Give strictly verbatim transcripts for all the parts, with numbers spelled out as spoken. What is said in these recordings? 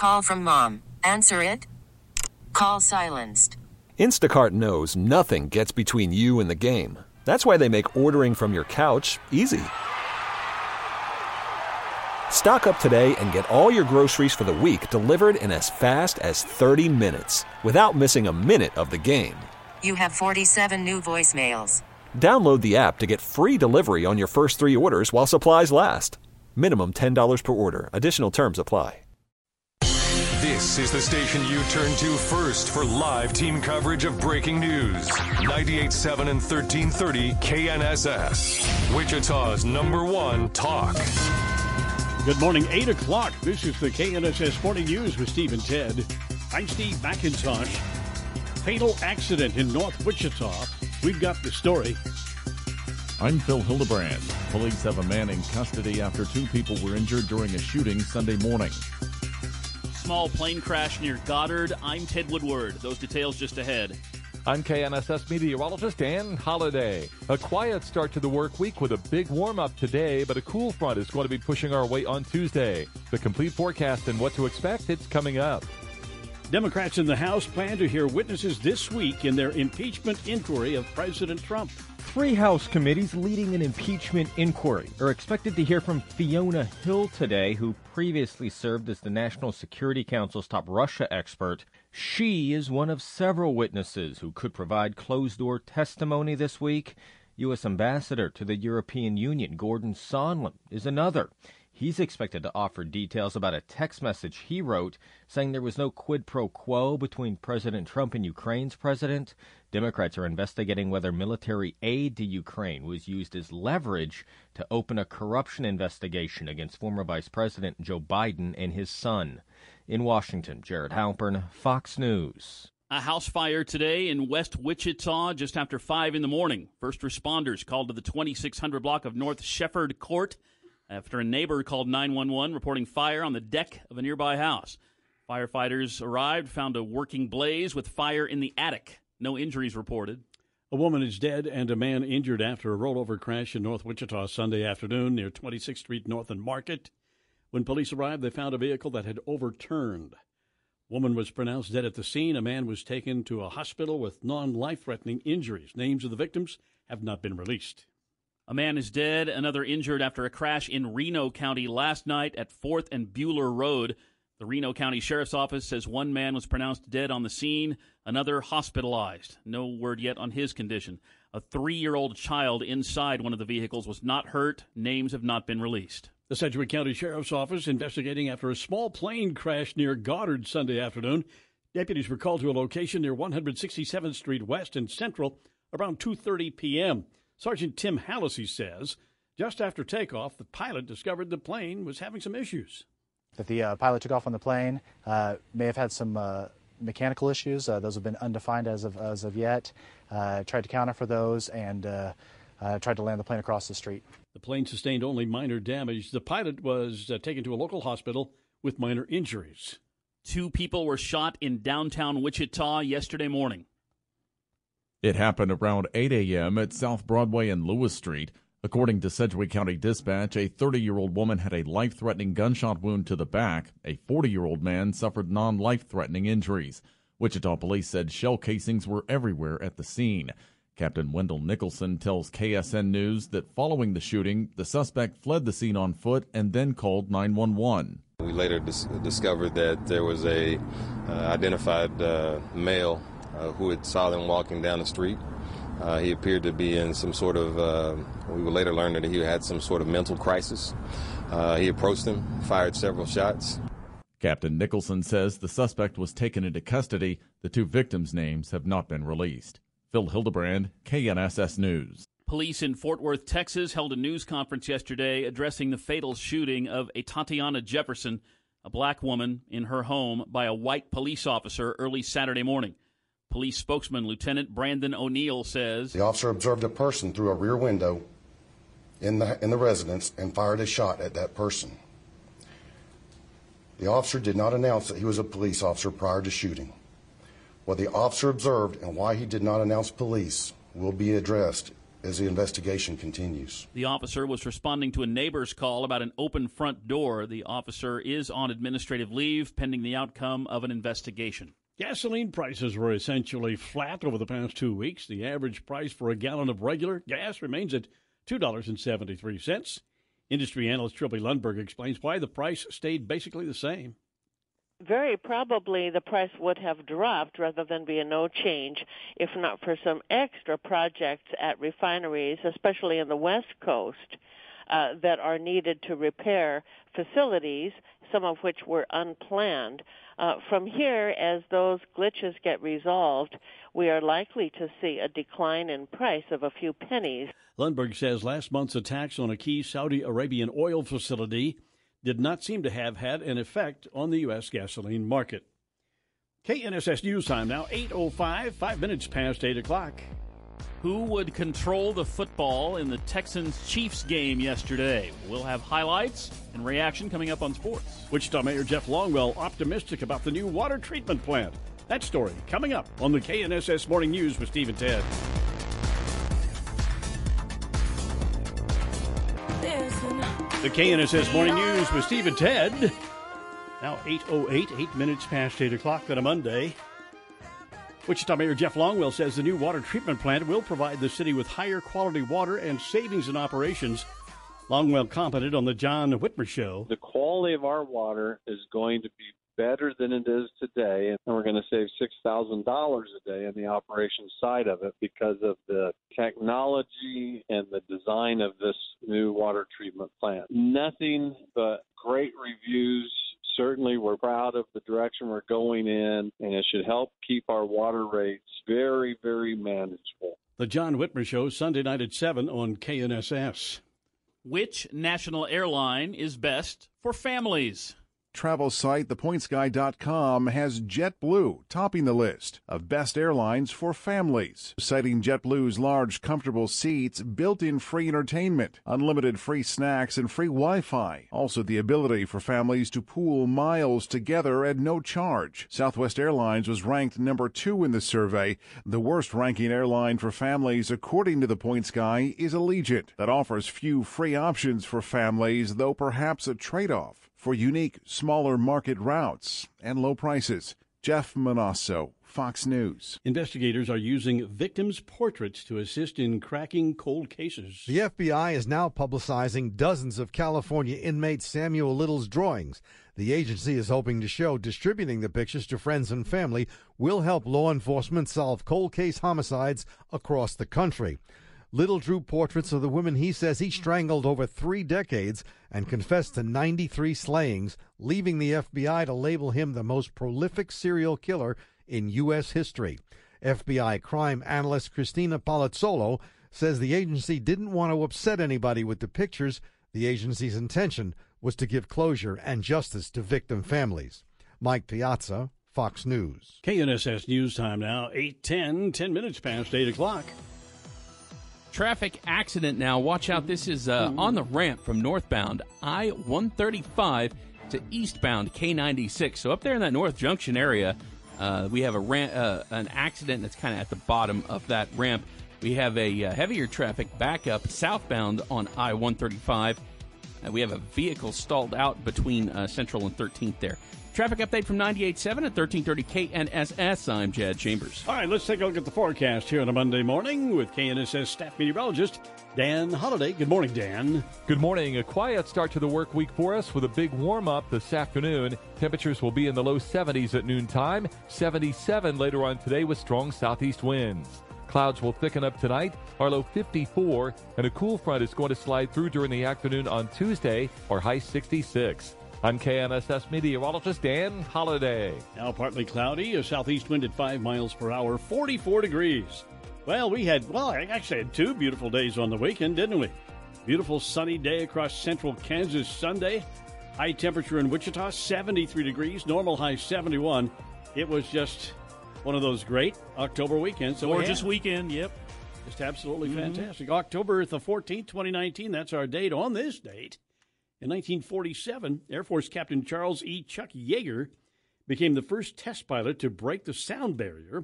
Call from mom. Answer it. Call silenced. Instacart knows nothing gets between you and the game. That's why they make ordering from your couch easy. Stock up today and get all your groceries for the week delivered in as fast as thirty minutes without missing a minute of the game. You have forty-seven new voicemails. Download the app to get free delivery on your first three orders while supplies last. Minimum ten dollars per order. Additional terms apply. This is the station you turn to first for live team coverage of breaking news. ninety-eight point seven and thirteen thirty K N S S. Wichita's number one talk. Good morning, eight o'clock. This is the K N S S Morning News with Steve and Ted. I'm Steve McIntosh. Fatal accident in North Wichita. We've got the story. I'm Phil Hildebrand. Police have a man in custody after two people were injured during a shooting Sunday morning. Small plane crash near Goddard. I'm Ted Woodward. Those details just ahead. I'm K N S S meteorologist Dan Holliday. A quiet start to the work week with a big warm-up today, but a cool front is going to be pushing our way on Tuesday. The complete forecast and what to expect, it's coming up. Democrats in the House plan to hear witnesses this week in their impeachment inquiry of President Trump. Three House committees leading an impeachment inquiry are expected to hear from Fiona Hill today, who previously served as the National Security Council's top Russia expert. She is one of several witnesses who could provide closed-door testimony this week. U S Ambassador to the European Union, Gordon Sondland, is another. He's expected to offer details about a text message he wrote saying there was no quid pro quo between President Trump and Ukraine's president. Democrats are investigating whether military aid to Ukraine was used as leverage to open a corruption investigation against former Vice President Joe Biden and his son. In Washington, Jared Halpern, Fox News. A house fire today in West Wichita just after five in the morning. First responders called to the twenty-six hundred block of North Shefford Court after a neighbor called nine one one reporting fire on the deck of a nearby house. Firefighters arrived, found a working blaze with fire in the attic. No injuries reported. A woman is dead and a man injured after a rollover crash in North Wichita Sunday afternoon near twenty-sixth Street North and Market. When police arrived, they found a vehicle that had overturned. Woman was pronounced dead at the scene. A man was taken to a hospital with non-life-threatening injuries. Names of the victims have not been released. A man is dead, another injured after a crash in Reno County last night at fourth and Bueller Road. The Reno County Sheriff's Office says one man was pronounced dead on the scene, another hospitalized. No word yet on his condition. A three-year-old child inside one of the vehicles was not hurt. Names have not been released. The Sedgwick County Sheriff's Office investigating after a small plane crash near Goddard Sunday afternoon. Deputies were called to a location near one sixty-seventh Street West and Central around two thirty p.m. Sergeant Tim Hallisey says just after takeoff, the pilot discovered the plane was having some issues. That the uh, pilot took off on the plane uh, may have had some uh, mechanical issues. Uh, those have been undefined as of as of yet. Uh, tried to counter for those and uh, uh, tried to land the plane across the street. The plane sustained only minor damage. The pilot was uh, taken to a local hospital with minor injuries. Two people were shot in downtown Wichita yesterday morning. It happened around eight a.m. at South Broadway and Lewis Street. According to Sedgwick County Dispatch, a thirty-year-old woman had a life-threatening gunshot wound to the back. A forty-year-old man suffered non-life-threatening injuries. Wichita police said shell casings were everywhere at the scene. Captain Wendell Nicholson tells K S N News that following the shooting, the suspect fled the scene on foot and then called nine one one. We later dis- discovered that there was a uh, identified uh, male uh, who had saw them walking down the street. Uh, he appeared to be in some sort of, uh, we would later learn that he had some sort of mental crisis. Uh, he approached him, fired several shots. Captain Nicholson says the suspect was taken into custody. The two victims' names have not been released. Phil Hildebrand, K N S S News. Police in Fort Worth, Texas, held a news conference yesterday addressing the fatal shooting of a Tatiana Jefferson, a black woman, in her home by a white police officer early Saturday morning. Police spokesman Lieutenant Brandon O'Neill says the officer observed a person through a rear window in the in the residence and fired a shot at that person. The officer did not announce that he was a police officer prior to shooting. What the officer observed and why he did not announce police will be addressed as the investigation continues. The officer was responding to a neighbor's call about an open front door. The officer is on administrative leave pending the outcome of an investigation. Gasoline prices were essentially flat over the past two weeks. The average price for a gallon of regular gas remains at two dollars and seventy-three cents. Industry analyst Trilby Lundberg explains why the price stayed basically the same. Very probably the price would have dropped rather than be a no change if not for some extra projects at refineries, especially in the West Coast, uh, that are needed to repair facilities, some of which were unplanned. Uh, from here, as those glitches get resolved, we are likely to see a decline in price of a few pennies. Lundberg says last month's attacks on a key Saudi Arabian oil facility did not seem to have had an effect on the U S gasoline market. K N S S News Time now, eight oh five, five minutes past eight o'clock. Who would control the football in the Texans-Chiefs game yesterday? We'll have highlights and reaction coming up on sports. Wichita Mayor Jeff Longwell optimistic about the new water treatment plant. That story coming up on the K N S S Morning News with Steve and Ted. The K N S S Morning News with Steve and Ted. Now eight oh eight, eight minutes past eight o'clock on a Monday. Wichita Mayor Jeff Longwell says the new water treatment plant will provide the city with higher quality water and savings in operations. Longwell commented on the John Whitmer Show. The quality of our water is going to be better than it is today, and we're going to save six thousand dollars a day on the operations side of it because of the technology and the design of this new water treatment plant. Nothing but great reviews. Certainly, we're proud of the direction we're going in, and it should help keep our water rates very, very manageable. The John Whitmer Show, Sunday night at seven on K N S S. Which national airline is best for families? Travel site the points guy dot com has JetBlue topping the list of best airlines for families, citing JetBlue's large, comfortable seats, built-in free entertainment, unlimited free snacks, and free Wi-Fi. Also, the ability for families to pool miles together at no charge. Southwest Airlines was ranked number two in the survey. The worst-ranking airline for families, according to the Points Guy, is Allegiant, that offers few free options for families, though perhaps a trade-off for unique, smaller market routes and low prices. Jeff Manasso, Fox News. Investigators are using victims' portraits to assist in cracking cold cases. The F B I is now publicizing dozens of California inmate Samuel Little's drawings. The agency is hoping to show distributing the pictures to friends and family will help law enforcement solve cold case homicides across the country. Little drew portraits of the women he says he strangled over three decades and confessed to ninety-three slayings, leaving the F B I to label him the most prolific serial killer in U S history. F B I crime analyst Christina Palazzolo says the agency didn't want to upset anybody with the pictures. The agency's intention was to give closure and justice to victim families. Mike Piazza, Fox News. K N S S News Time now, eight ten, ten minutes past eight o'clock. Traffic accident now. Watch out. This is uh, on the ramp from northbound I one thirty-five to eastbound K ninety-six. So up there in that North Junction area, uh, we have a ramp, uh, an accident that's kind of at the bottom of that ramp. We have a uh, heavier traffic backup southbound on I one thirty-five. Uh, we have a vehicle stalled out between uh, Central and thirteenth there. Traffic update from ninety-eight point seven at thirteen thirty K N S S. I'm Jed Chambers. All right, let's take a look at the forecast here on a Monday morning with K N S S staff meteorologist Dan Holliday. Good morning, Dan. Good morning. A quiet start to the work week for us with a big warm-up this afternoon. Temperatures will be in the low seventies at noontime, seventy-seven later on today with strong southeast winds. Clouds will thicken up tonight, our low fifty-four, and a cool front is going to slide through during the afternoon on Tuesday, our high sixty-six. I'm K N S S meteorologist Dan Holliday. Now partly cloudy, a southeast wind at five miles per hour, forty-four degrees. Well, we had, well, I actually had two beautiful days on the weekend, didn't we? Beautiful sunny day across central Kansas Sunday. High temperature in Wichita, seventy-three degrees, normal high seventy-one. It was just one of those great October weekends. So Gorgeous weekend, yep. Just absolutely mm-hmm. fantastic. October the fourteenth, twenty nineteen, that's our date. On this date, in nineteen forty-seven, Air Force Captain Charles E. Chuck Yeager became the first test pilot to break the sound barrier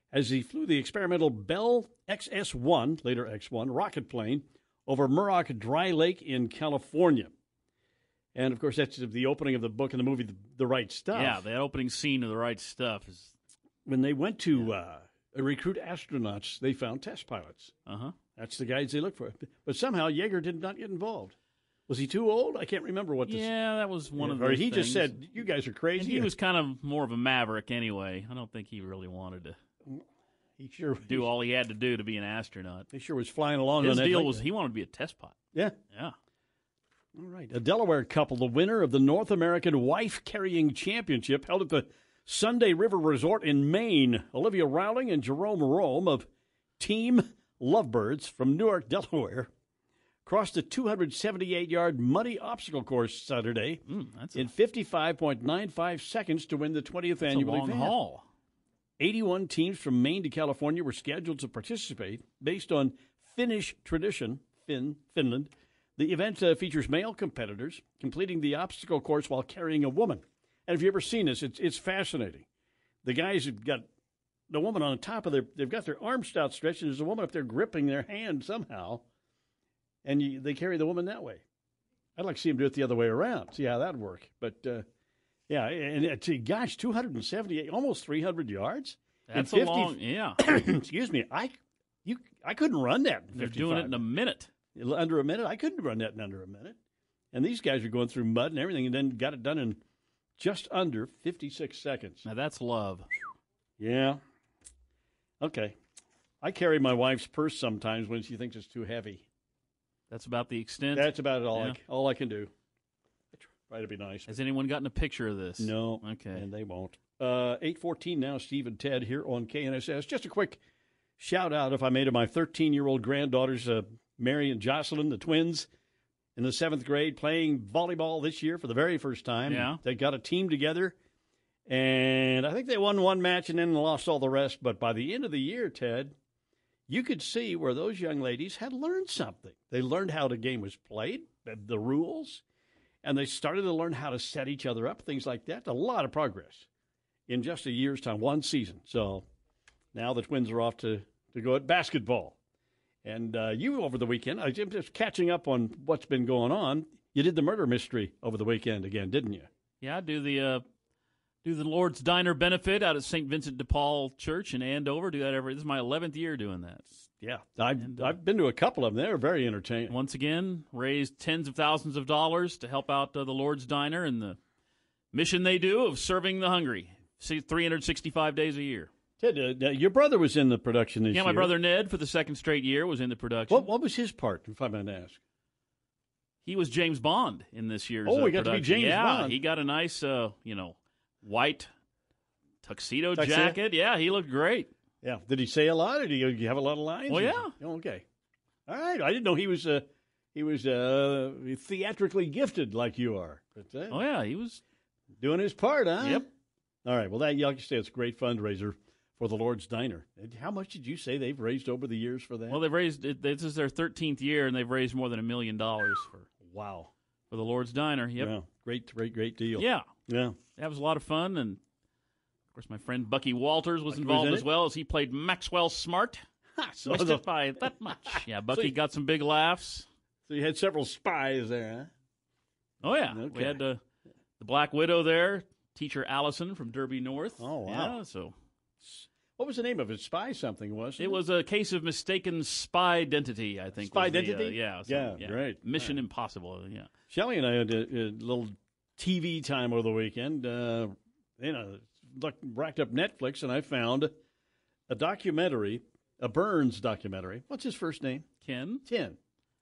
as he flew the experimental Bell X S one, later X one, rocket plane over Muroc Dry Lake in California. And, of course, that's the opening of the book and the movie, The, the Right Stuff. Yeah, that opening scene of The Right Stuff is... When they went to uh, recruit astronauts, they found test pilots. Uh-huh. That's the guys they look for. But somehow Yeager did not get involved. Was he too old? I can't remember what this... Yeah, that was one yeah, of Or those he things. just said, you guys are crazy. And he was kind of more of a maverick anyway. I don't think he really wanted to he sure do all he had to do to be an astronaut. He sure was flying along His on that deal lake. was he wanted to be a test pilot. Yeah. Yeah. All right. A Delaware couple, the winner of the North American Wife Carrying Championship, held at the Sunday River Resort in Maine. Olivia Rowling and Jerome Rome of Team Lovebirds from Newark, Delaware, crossed a two hundred seventy-eight yard muddy obstacle course Saturday mm, that's in a, fifty-five point nine five seconds to win the twentieth that's annual a long event. haul. eighty-one teams from Maine to California were scheduled to participate based on Finnish tradition, Finn, Finland. The event uh, features male competitors completing the obstacle course while carrying a woman. And if you've ever seen this, it's it's fascinating. The guys have got the woman on top of their, they've got their arms outstretched, and there's a woman up there gripping their hand somehow, and you, they carry the woman that way. I'd like to see them do it the other way around, see how that would work. But, uh, yeah, and it's, gosh, two hundred seventy-eight, almost three hundred yards. That's in a fifty long, yeah. Excuse me, I you I couldn't run that. In They're doing it in a minute. Under a minute? I couldn't run that in under a minute. And these guys are going through mud and everything and then got it done in just under fifty-six seconds. Now, that's love. Yeah. Okay. I carry my wife's purse sometimes when she thinks it's too heavy. That's about the extent? That's about it, all, Yeah. I, all I can do. I try to be nice. Has anyone gotten a picture of this? No. Okay. And they won't. Uh, eight fourteen now, Steve and Ted here on K N S S. Just a quick shout-out, if I may, to my thirteen-year-old granddaughters, uh, Mary and Jocelyn, the twins, in the seventh grade, playing volleyball this year for the very first time. Yeah. They got a team together, and I think they won one match and then lost all the rest. But by the end of the year, Ted, you could see where those young ladies had learned something. They learned how the game was played, the, the rules, and they started to learn how to set each other up, things like that. A lot of progress in just a year's time, one season. So now the twins are off to, to go at basketball. And uh, you, over the weekend, I'm just catching up on what's been going on. You did the murder mystery over the weekend again, didn't you? Yeah, do the uh, do the Lord's Diner benefit out at Saint Vincent de Paul Church in Andover. Do that every. This is my eleventh year doing that. Yeah, I've, and, uh, I've been to a couple of them. They're very entertaining. Once again, raised tens of thousands of dollars to help out uh, the Lord's Diner and the mission they do of serving the hungry. See, three hundred sixty-five days a year. Ted, uh, your brother was in the production this yeah, year. my brother Ned, for the second straight year, was in the production. What, what was his part, if I might ask? He was James Bond in this year's Oh, uh, he got production. to be James yeah, Bond. he got a nice, uh, you know, white tuxedo, Tuxedo? jacket. Yeah, he looked great. Yeah. Did he say a lot, or did he have a lot of lines? Well, Or- yeah. Oh, okay. All right. I didn't know he was uh, he was uh, theatrically gifted like you are. But, uh, Oh, yeah, he was. doing his part, huh? Yep. All right. Well, that, like you say, it's a great fundraiser for the Lord's Diner. And how much did you say they've raised over the years for that? Well, they've raised, it, this is their thirteenth year, and they've raised more than a million dollars for wow for the Lord's Diner. Yep. Yeah. Great, great, great deal. Yeah. Yeah. That was a lot of fun, and of course, my friend Bucky Walters was Bucky involved was in as it? well as he played Maxwell Smart. so, Missed the- it by that much. Yeah, So Bucky you- got some big laughs. so you had several spies there, Oh yeah, Okay. we had uh, the Black Widow there, teacher Allison from Derby North. Oh, wow. Yeah, so huh? What was the name of it? Spy something, wasn't it? it was a case of mistaken spy identity. I think. Spy was the, uh, identity? yeah. So, Yeah, yeah. great. Mission Impossible. Yeah. Shelley and I had a, a little T V time over the weekend. Uh, you know, looked, racked up Netflix, and I found a documentary, a Burns documentary. What's his first name? Ken. Ken.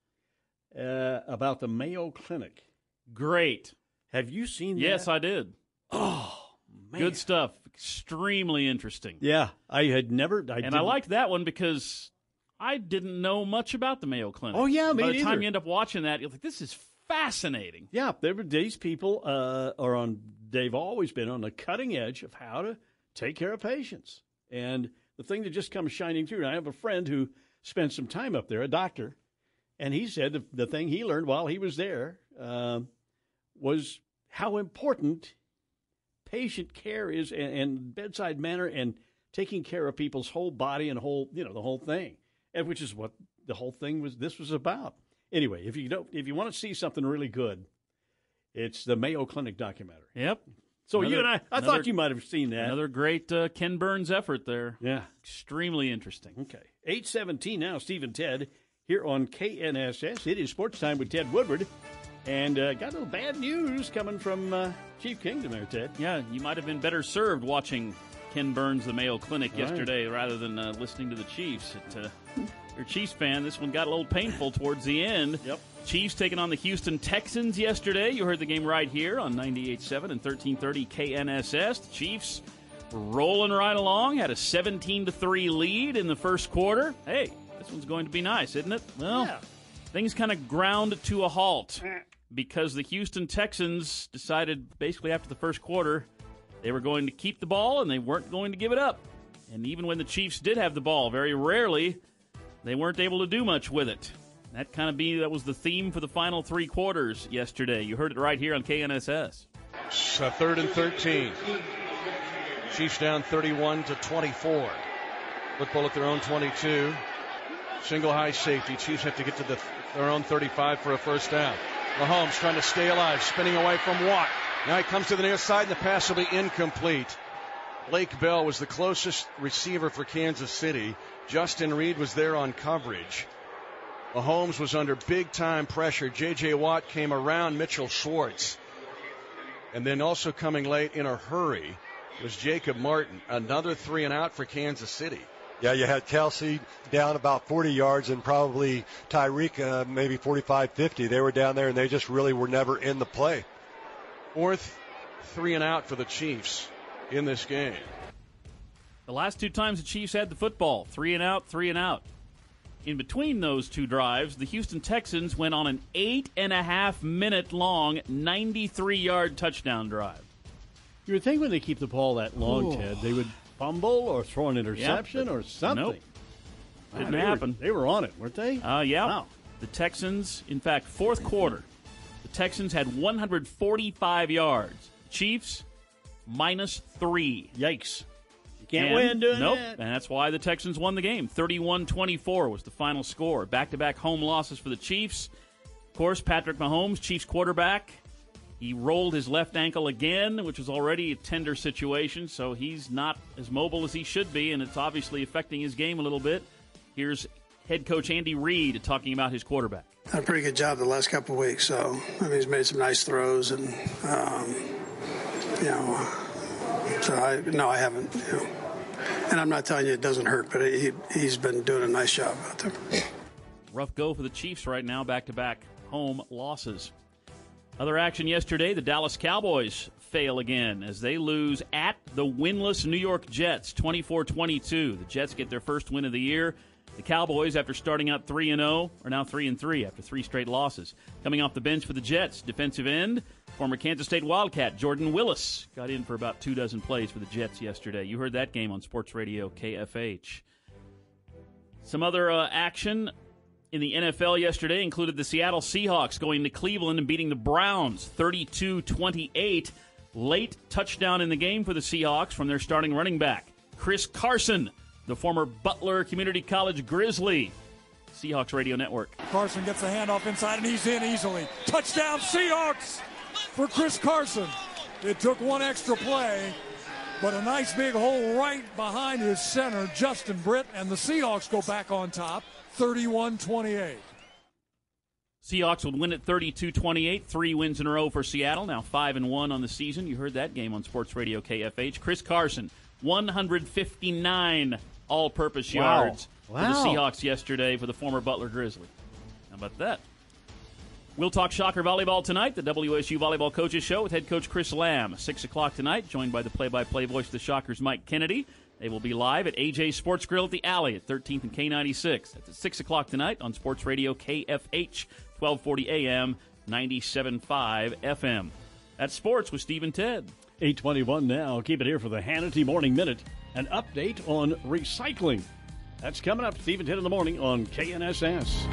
Uh, about the Mayo Clinic. Great. Have you seen that? Yes, I did. Oh, man. Good stuff. Extremely interesting. Yeah, I had never. I and didn't- I liked that one because I didn't know much about the Mayo Clinic. Oh, yeah, me By the time neither. you end up watching that, you're like, this is fascinating. Yeah, there were these people uh, are on. They've always been on the cutting edge of how to take care of patients, and the thing that just comes shining through. And I have a friend who spent some time up there, a doctor, and he said the, the thing he learned while he was there um, was how important patient care is, and, and bedside manner, and taking care of people's whole body and whole, you know, the whole thing, and which is what the whole thing was. This was about. Anyway, if you don't, if you want to see something really good, it's the Mayo Clinic documentary. Yep. So Another, you and I, I another, thought you might have seen that. Another great uh, Ken Burns effort there. Yeah. Extremely interesting. Okay. eight seventeen now, Steve and Ted here on K N S S. It is Sports Time with Ted Woodward. And uh, got a little bad news coming from uh, Chief Kingdom there, Ted. Yeah, you might have been better served watching Ken Burns, the Mayo Clinic, All yesterday right. rather than uh, listening to the Chiefs. It, uh, you're a Chiefs fan. This one got a little painful towards the end. Yep. Chiefs taking on the Houston Texans yesterday. You heard the game right here on ninety-eight point seven and thirteen thirty K N S S. The Chiefs were rolling right along, had a seventeen to three lead in the first quarter. Hey, this one's going to be nice, isn't it? Well, yeah. Things kind of ground to a halt because the Houston Texans decided basically after the first quarter they were going to keep the ball and they weren't going to give it up. And even when the Chiefs did have the ball, very rarely, they weren't able to do much with it. That kind of be that was the theme for the final three quarters yesterday. You heard it right here on K N S S. It's a third and thirteen. Chiefs down thirty-one to twenty-four. Football at their own twenty-two. Single high safety. Chiefs have to get to the, their own thirty-five for a first down. Mahomes trying to stay alive, spinning away from Watt. Now he comes to the near side, and the pass will be incomplete. Blake Bell was the closest receiver for Kansas City. Justin Reed was there on coverage. Mahomes was under big-time pressure. J J. Watt came around Mitchell Schwartz. And then also coming late in a hurry was Jacob Martin. Another three and out for Kansas City. Yeah, you had Kelsey down about forty yards and probably Tyreek uh, maybe forty-five, fifty. They were down there, and they just really were never in the play. Fourth three and out for the Chiefs in this game. The last two times the Chiefs had the football, three and out, three and out. In between those two drives, the Houston Texans went on an eight and a half minute long, ninety-three yard touchdown drive. You would think when they keep the ball that long, Ooh. Ted, they would fumble or throw an interception Yeah, or something. Nope. Didn't Wow, they happen. Were, they were on it, weren't they? Uh, yeah. Wow. The Texans, in fact, fourth quarter, the Texans had one hundred forty-five yards. Chiefs, minus three. Yikes. You can't and, win doing nope, that. and that's why the Texans won the game. thirty-one twenty-four was the final score. Back-to-back home losses for the Chiefs. Of course, Patrick Mahomes, Chiefs quarterback, he rolled his left ankle again, which was already a tender situation, so he's not as mobile as he should be, and it's obviously affecting his game a little bit. Here's head coach Andy Reid talking about his quarterback. Done a pretty good job the last couple of weeks, so I mean, he's made some nice throws, and um, you know, so I no, I haven't. You know. And I'm not telling you it doesn't hurt, but he, he's been doing a nice job out there. Rough go for the Chiefs right now, back-to-back home losses. Other action yesterday, the Dallas Cowboys fail again as they lose at the winless New York Jets, twenty-four twenty-two. The Jets get their first win of the year. The Cowboys, after starting out three and oh, are now three and three after three straight losses. Coming off the bench for the Jets, defensive end, former Kansas State Wildcat Jordan Willis got in for about two dozen plays for the Jets yesterday. You heard that game on Sports Radio K F H. Some other uh, action in the N F L yesterday included the Seattle Seahawks going to Cleveland and beating the Browns thirty-two twenty-eight. Late touchdown in the game for the Seahawks from their starting running back, Chris Carson, the former Butler Community College Grizzly. Seahawks Radio Network. Carson gets the handoff inside, and he's in easily. Touchdown Seahawks for Chris Carson. It took one extra play, but a nice big hole right behind his center, Justin Britt, and the Seahawks go back on top, thirty-one twenty-eight. Seahawks would win at thirty-two twenty-eight. Three wins in a row for Seattle, now five and one on the season. You heard that game on Sports Radio K F H. Chris Carson, one hundred fifty-nine all-purpose Wow. yards Wow. for the Seahawks yesterday for the former Butler Grizzly. How about that? We'll talk Shocker Volleyball tonight, the W S U Volleyball Coaches Show with head coach Chris Lamb. six o'clock tonight, joined by the play-by-play voice of the Shockers, Mike Kennedy. They will be live at A J Sports Grill at the Alley at thirteenth and K ninety-six. That's at six o'clock tonight on Sports Radio K F H, twelve forty A M, ninety-seven point five F M. That's sports with Steve and Ted. eight twenty-one now. Keep it here for the Hannity Morning Minute. An update on recycling. That's coming up, Steve and Ted in the morning on K N S S.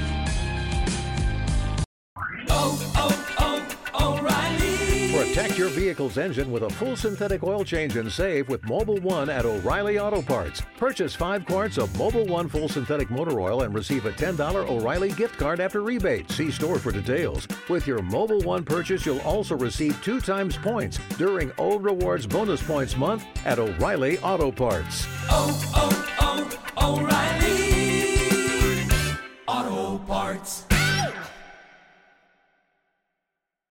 Oh, oh, oh, O'Reilly. Protect your vehicle's engine with a full synthetic oil change and save with Mobil one at O'Reilly Auto Parts. Purchase five quarts of Mobil one full synthetic motor oil and receive a ten dollars O'Reilly gift card after rebate. See store for details. With your Mobil one purchase, you'll also receive two times points during O Rewards Bonus Points Month at O'Reilly Auto Parts. Oh, oh, oh, O'Reilly Auto Parts.